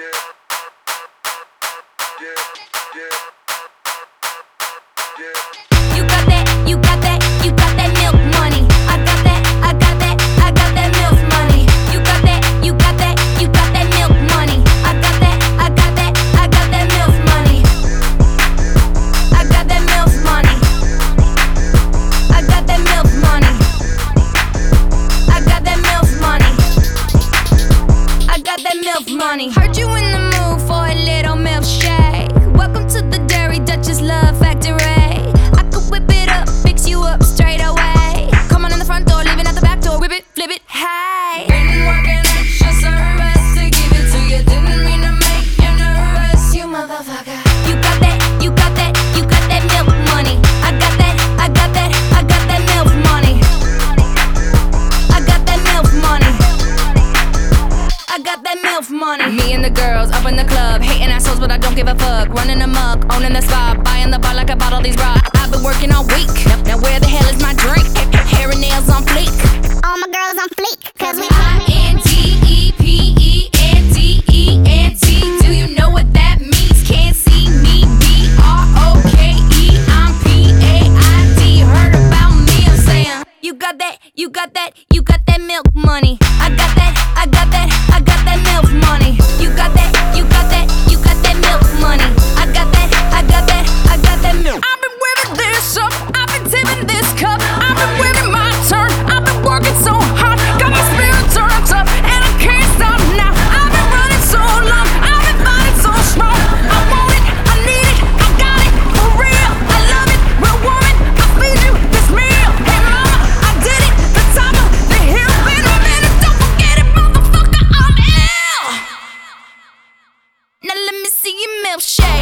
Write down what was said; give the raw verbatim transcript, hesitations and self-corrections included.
You got that, you got that, you got that milk money. I got that, I got that, I got that milk money. You got that, you got that, you got that milk money. I got that, I got that, I got that milk money. I got that milk money. I got that milk money. I got that milk money. I got that milk money. Heard you in the mood for a little milkshake. Welcome to the Dairy Duchess Love Factory. Whip it up, fix you up straight away. Come on in the front door, leaving out the back door. Whip it, flip it, hey. Been working extra service to give it to you. Didn't mean to make you nervous, you motherfucker. You got that, you got that, you got that milk money. I got that, I got that, I got that milk money. I got that milk money. I got that milk money. Me and the girls up in the club, hating assholes, but I don't give a fuck. Running amok, owning the spot, buying the bar like I bought all these rocks. I've been working all week. Now where the hell is my drink? Hair and nails on fleek. All my girls on fleek, cause we I N D E P E N D E N T. Do you know what that means? Can't see me. B R O K E. I'm P A I D. Heard about me, I'm saying. You got that, you got that, you got that milk money. I got that, I got that, I got that milk money. You got that, you got that, you got that milk money. I got that, I got that, I got that milk. I've been wearing this up, I've been tipping this cup. I've been waiting my turn, I've been working so hard. Got my spirit turned up, and I can't stop now. I've been running so long, I've been fighting so strong. I want it, I need it, I got it, for real. I love it, real woman, I feed you this meal. Hey mama, I did it, the top of the hill. Been a minute, don't forget it, motherfucker, I'm ill. Now let me see your milkshake.